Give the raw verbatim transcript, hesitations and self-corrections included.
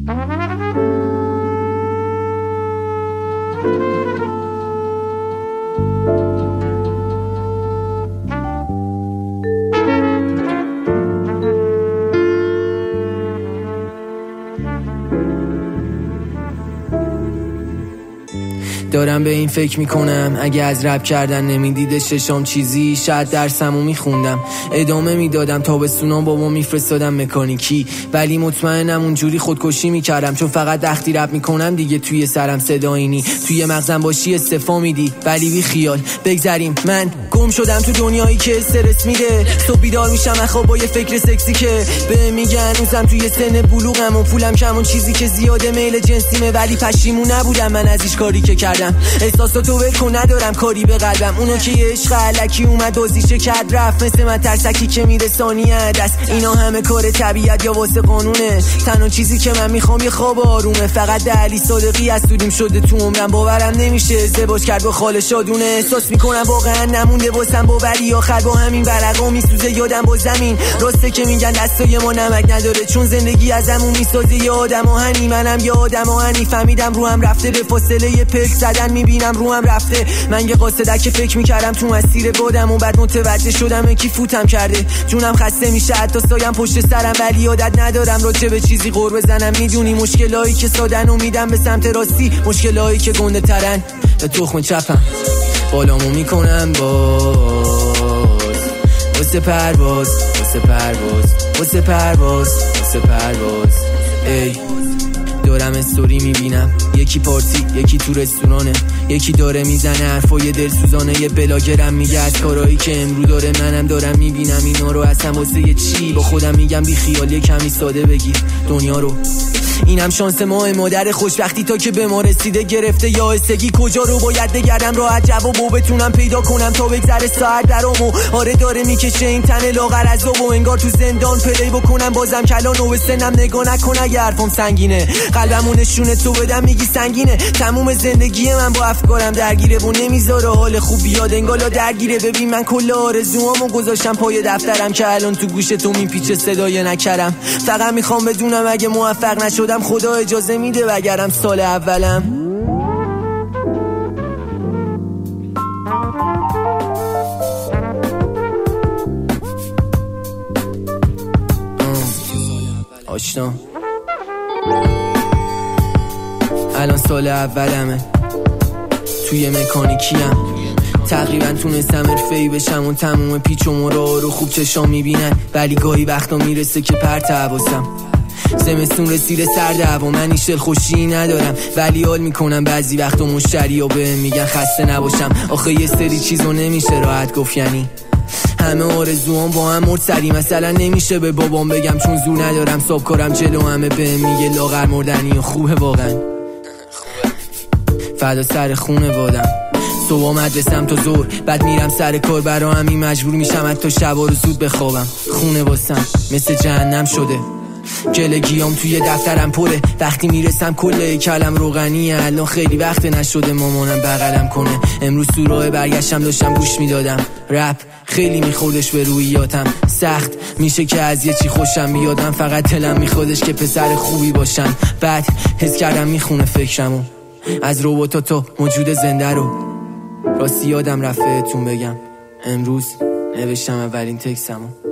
دارم به این فکر میکنم اگه از رپ کردن نمیدیده ششم چیزی شاید درسمو میخوندم، ادامه میدادم تا به سونام بابا میفرستادم مکانیکی، ولی مطمئنم اونجوری خودکشی میکردم، چون فقط وقتی رپ میکنم دیگه توی سرم صدایینی، توی مغزم باشی استفا میدی ولی بی خیال. بگذریم من گم شدم تو دنیایی که استرس میده، تو بیدار میشم اخواب با یه فکر سکسی که به میگن هنوزم توی سن بلوغم و پولم کم، اون چیزی که زیاده میل جنسیمه ولی پشیمون نبودم من از هیچ کاری که کردم. احساساتو ول کن ندارم کاری به قلبم، اونو که یه عشق علکی اومد دوزیشه کرد رفت، مثل من ترسکی که میره ثانیه دست. اینا همه کار طبیعت یا واسه قانونه، تنها چیزی که من میخوام یه خواب آرومه. فقط دلی صادقی از سودیم شده تو عمرم، باورم نمیشه ازدواج کرد با خاله شادونه. احساس میکنم واقعا نمونده واسم باوری، آخر با همین ورقا میسوزه یادم با زمین. راسته که میگن دستای ما نمک نداره، چون زندگی ازمون میسازه یه آدم آهنی. منم یه آدم آهنی، فهمیدم روحم رفته به فاصله یه پک زدن، میبینم روحم رفته. من یه قاصدک که فکر میکردم تو مسیر بادم و بعد متوجه شدم کی فوتم کرده. جونم خسته میشه حتی سایم پشت سرم، ولی عادت ندارم راجع به چیزی غور بزنم. میدونی مشکلایی که سادن و میدم به سمت راستی، مشکلایی که گنده ترن به تخم چپم. بالامو میکنم باز واسه پرواز، واسه پرواز، واسه پرواز، واسه پرواز. ای دارم استوری میبینم، یکی پارتی یکی تو رستورانه، یکی داره میزنه حرفای دلسوزانه، یه بلاگرم میگه از کارهایی که امرو داره منم دارم میبینم. اینا رو اصلا واسه یه چی با خودم میگم بی خیال، یه کمی ساده بگیر دنیا رو. اینم شانس ما، مادر خوشبختی تا که به ما رسیده گرفته یا استگی. کجا رو باید بگردم راحت جوابو بتونم پیدا کنم تا بگذره ساعت درامو. آره داره میکشه این تن لاغر از و انگار تو زندان پلی بکنم بازم کلان و به سنم نگاه نکن اگه حرفم سنگینه. قلبمو نشونه تو بدم میگی سنگینه، تموم زندگی من با افکارم درگیره و نمیذاره حال خوب بیاد انگالا درگیره. ببین من کل آرزوامو گذاشتم پای دفترم که الان تو گوش تو میپیچه صدای نکرم. فقط میخوام بدونم اگه موفق نشدم خدا اجازه میده وگرم سال اولم. آشنا الان سال اولمه، توی مکانیکیم تقریبا تونستم حرفه‌ای بشم و تموم پیچ و مرا رو خوب چشام میبینن، ولی گاهی وقتا میرسه که پرت حواسم. زمستون رسیده سرد هوا، من هیچ دلخوشی ندارم ولی حال میکنم بعضی وقتا مشتری ها بهم میگن خسته نباشم. آخه یه سری چیزو نمیشه راحت گفت، یعنی همه آرزوام با هم مرد سری. مثلا نمیشه به بابام بگم چون زور ندارم، صاحب کارم جلو همه بهم میگه لاغر مردنی و خوبه واقعا. فدا سر خونه وادم، صبح مدرسم تا زور، بعد میرم سر کار، برا همین مجبور میشم حتی شبا رو زود بخوابم. خونه واسم مثل جهنم شده، گلگیام توی دفترم پره، وقتی میرسم کل کلم روغنیه. الان خیلی وقت نشده مامانم بغلم کنه، امروز تو راه برگشتم داشتم گوش میدادم رپ، خیلی میخوردش به رویاتم. سخت میشه که از یه چی خوشم بیادم، فقط دلم میخوادش که پسر خوبی باشم. بعد حس کردم میخونه فکرمو از روبوتا تا موجود زنده رو. راستی یادم رفته تون بگم امروز نوشتم اولین تکستمو.